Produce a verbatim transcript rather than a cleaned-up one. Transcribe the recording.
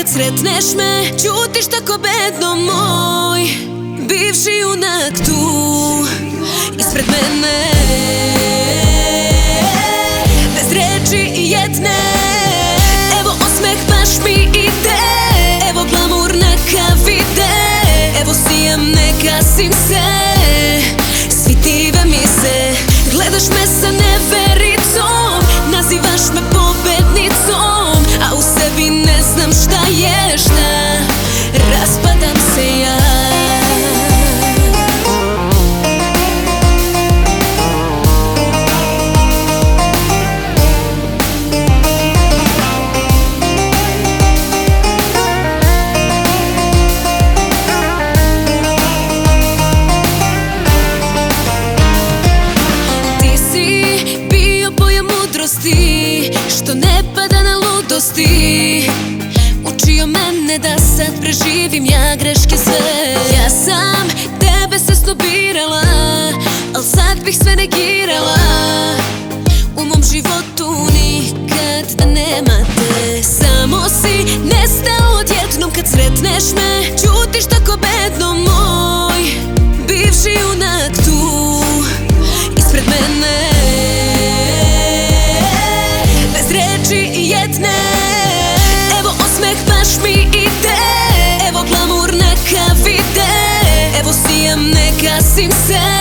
kad sretneš me, ćutiš tako bedno moj bivši junak tu ispred mene, bez reči i jedne. Evo osmeh baš mi ide, evo glamur neka vide, evo sijam ne gasim se, svi dive mi se. Gledaš me sa nevericom, nazivaš me pobednicom, a u sebi ne znam šta je šta, raspadam se ja. Što ne pada na ludosti, učio mene da sad preživim ja greške sve. Ja sam tebe se snobirala, al sad bih sve negirala. U mom životu nikad da nema te, samo si nestao odjednom kad sretneš me, ćutiš tako bedno moj bivši junak tu ispred mene, jedne. Evo osmeh baš mi ide, evo glamur neka vide, evo sijam ne gasim se,